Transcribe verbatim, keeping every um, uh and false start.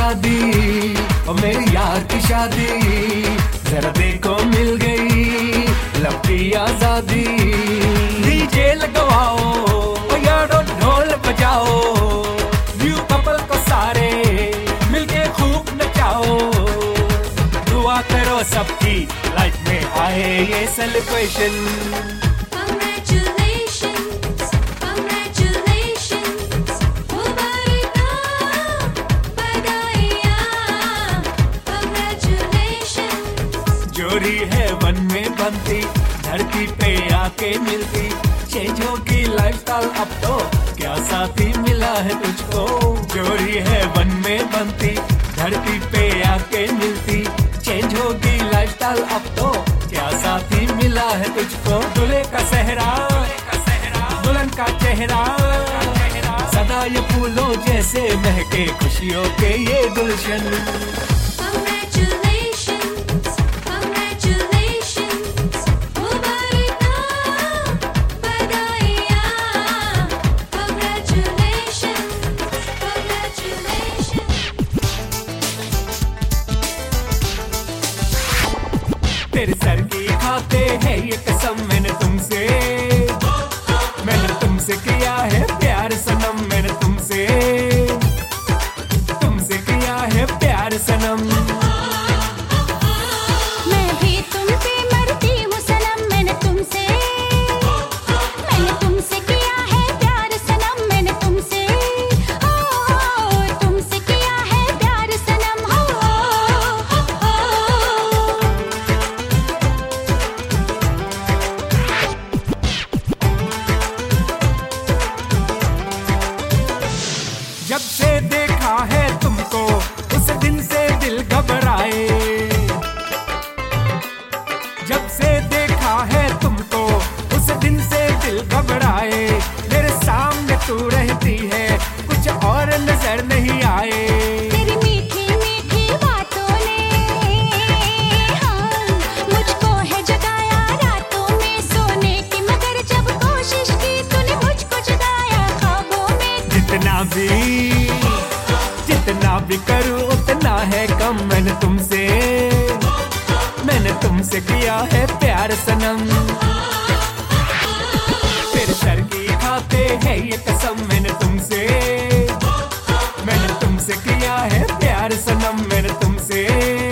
शादी और मेरी यार की शादी, जरा देखो मिल गई लब की आजादी। डीजे लगवाओ और यारो ढोल बजाओ, न्यू कपल को सारे मिलके खूब नचाओ। दुआ करो सबकी लाइफ में आए ये सेलिब्रेशन। जोड़ी है वन में बनती, धरती पे आके मिलती, चेंज होगी लाइफस्टाइल अब तो, क्या साथी मिला है तुझको। जोड़ी है वन में बनती, धरती पे आके मिलती, चेंज होगी लाइफस्टाइल अब तो, क्या साथी मिला है तुझको। दूल्हे का सेहरा, दुल्हन का चेहरा, सदा ये फूलों जैसे महके खुशियों के ये गुलशन। तेरे सर की खाते हैं ये कसम मैंने तुमसे, मैंने तुमसे किया है प्यार सनम, मैंने तुमसे तुमसे किया है प्यार सनम। मैं भी तुम पे मरती हूँ सनम, मैंने तुमसे मैंने तुमसे किया है प्यार सनम, मैंने तुमसे हो तुमसे किया है प्यार सनम। हो जब से देखा है तुमको उस दिन से दिल घबराए, जब से देखा है तुमको उस दिन से दिल घबराए। मेरे सामने तू रहती है कुछ और नजर नहीं आए। तेरी मीठी मीठी बातों ने हाँ मुझको है जगाया रातों में सोने की, मगर जब कोशिश की तूने मुझको जगाया ख्वाबों में। जितना भी जितना भी करूं उतना है कम, मैंने तुमसे मैंने तुमसे किया है प्यार सनम। तेरे सर की खाते हैं ये कसम मैंने तुमसे, मैंने तुमसे किया है प्यार सनम, मैंने तुमसे